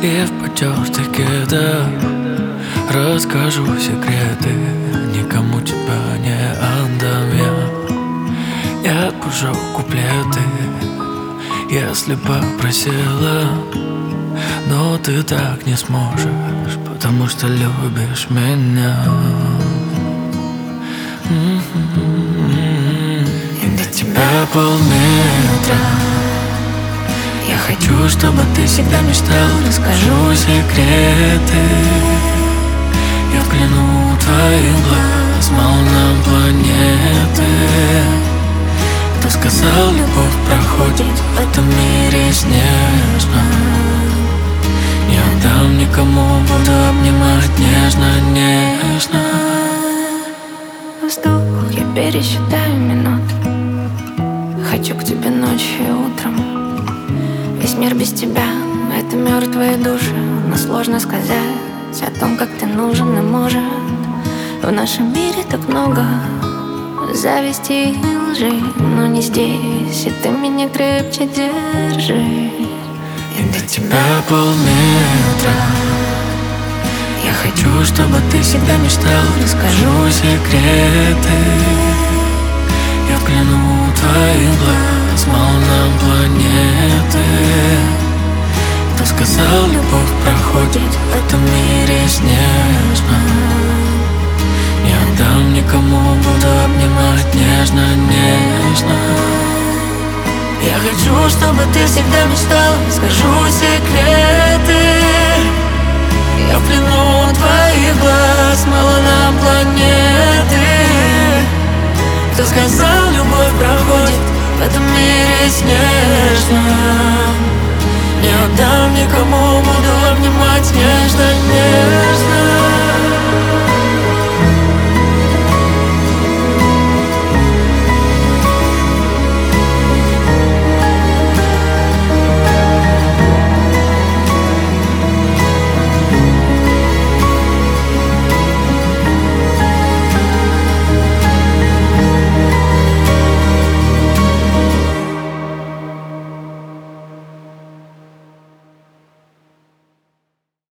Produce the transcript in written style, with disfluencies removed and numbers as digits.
И в потертых кедах расскажу секреты. Никому тебя не отдам я отпущу куплеты, если попросила. Но ты так не сможешь, потому что любишь меня. И до тебя полметра. Я хочу, чтобы ты всегда мечтал. Расскажу секреты. Я взгляну в твои глаз, мало нам планеты. Кто сказал, любовь проходит в этом мире снежно? Не отдам никому, буду обнимать нежно-нежно. Вздох, я пересчитаю минут. Хочу к тебе ночью и утром. Весь мир без тебя — это мертвые души. Но сложно сказать о том, как ты нужен. И может, в нашем мире так много зависти и лжи, но не здесь, и ты меня крепче держи. И до тебя полметра. Я хочу, чтобы ты всегда мечтал. Расскажу секреты. Я взгляну в твои глаз, мало нам планеты. Кто сказал, любовь проходит в этом мире снежно? Не отдам никому, буду обнимать нежно-нежно. Я хочу, чтобы ты всегда мечтал. Скажу секреты. Я в плену твоих глаз, мало нам планеты. Кто сказал, любовь проходит в этом мире снежно? Не отдам никому, буду обнимать нежно-нежно.